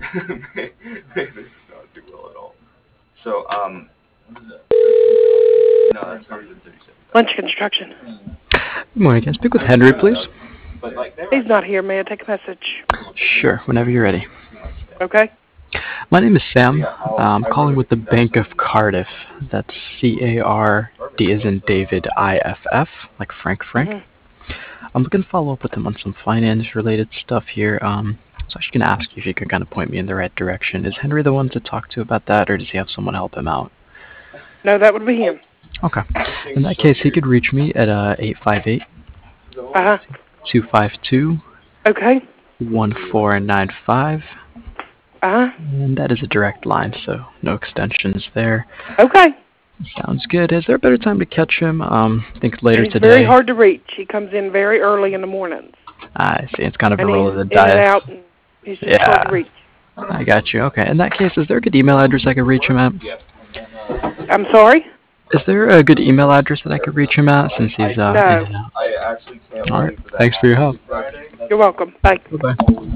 They did not do well at all. So, no, that's 137,000. Lunch construction. Good morning. Can I speak with Henry, please? But like, He's not here. May I take a message? Sure, whenever you're ready. Okay. My name is Sam. I'm calling with the Bank of Cardiff. That's C-A-R-D as in David, I-F-F, like Frank. I'm looking to follow up with him on some finance-related stuff here. So I was going to ask you if you could kind of point me in the right direction. Is Henry the one to talk to about that, or does he have someone help him out? No, that would be him. Okay. In that case, he could reach me at 858 Uh-huh. 252 Okay. 1495. Uh-huh. And that is a direct line, so no extensions there. Okay. Sounds good. Is there a better time to catch him? I think later He's today. very hard to reach. He comes in very early in the mornings. I see. It's kind of a And roll he's of the in dice. and out, and he's just hard to reach. I got you. Okay. In that case, is there a good email address I could reach him at? I'm sorry? Is there a good email address that I could reach him at since he's No. in and out? I actually can't All right. wait for that. Thanks for your help. You're welcome. Bye. Bye-bye.